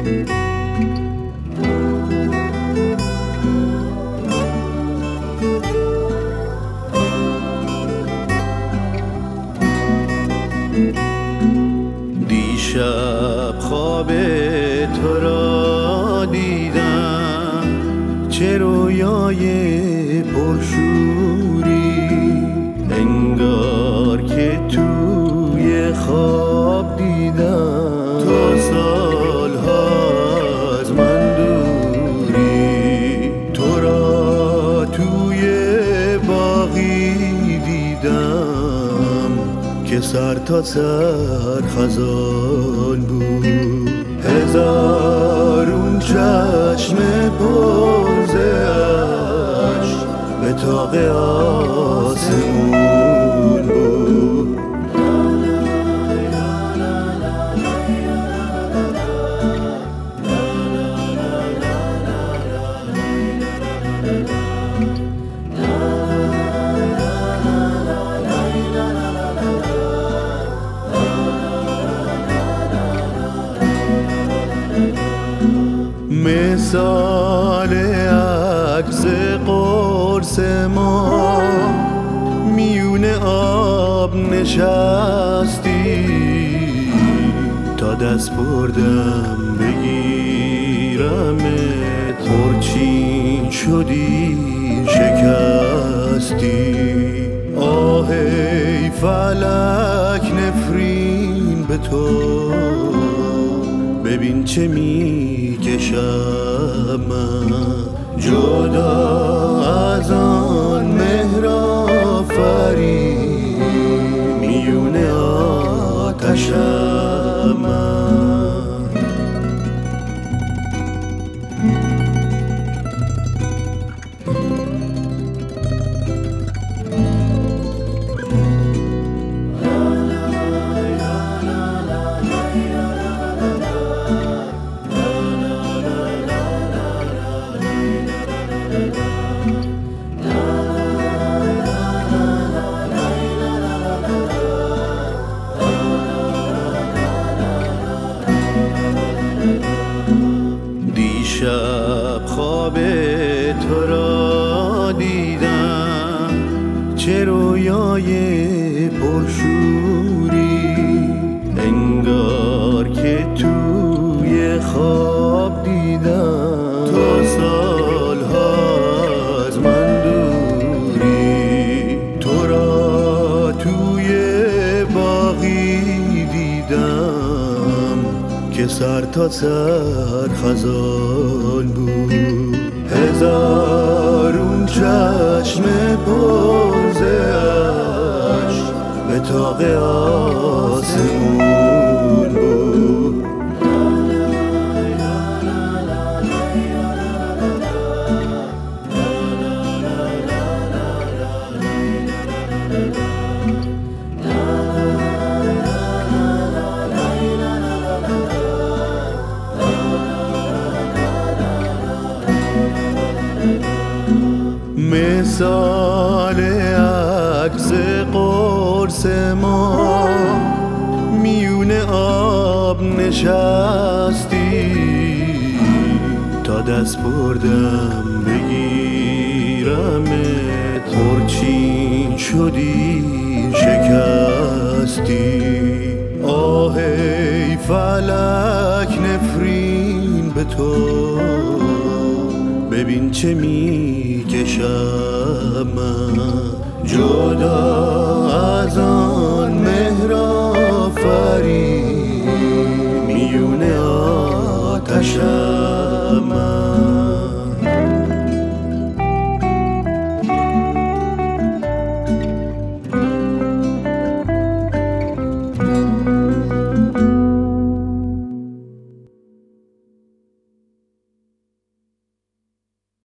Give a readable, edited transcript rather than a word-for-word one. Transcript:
دیشب خواب تو را دیدم، چه رویای پرشوری، انگار که توی خواب دیدم تا سالها از من دوری. تو را توی باغی دیدم که سر تا سر خزان بود، هزارون چشم پر ز اشک به طاق آسمون بود. مثال عکس قرص ما میون آب نشستی، تا دست بردم بگیرمت پرچین شدی شکستی. آه ای فلک نفرین به تو، ببین چه میکشم من جدا از آن مهر آفرین، میون آتشم من. دیشب خواب تو را دیدم، چه رویای پرشوری، انگار که توی خواب دیدم تا سالها از من دوری. تو را توی باغی دیدم که سر تا سر خزان بود، هزارون چشم پر ز اشک به طاق آسمون بود. مثال عکس قرص ما میون آب نشستی، تا دست بردم بگیرمت پرچین شدی شکستی. آه ای فلک نفرین به تو، ببین چه میکشم من جدا از آن مهر آفرین، میون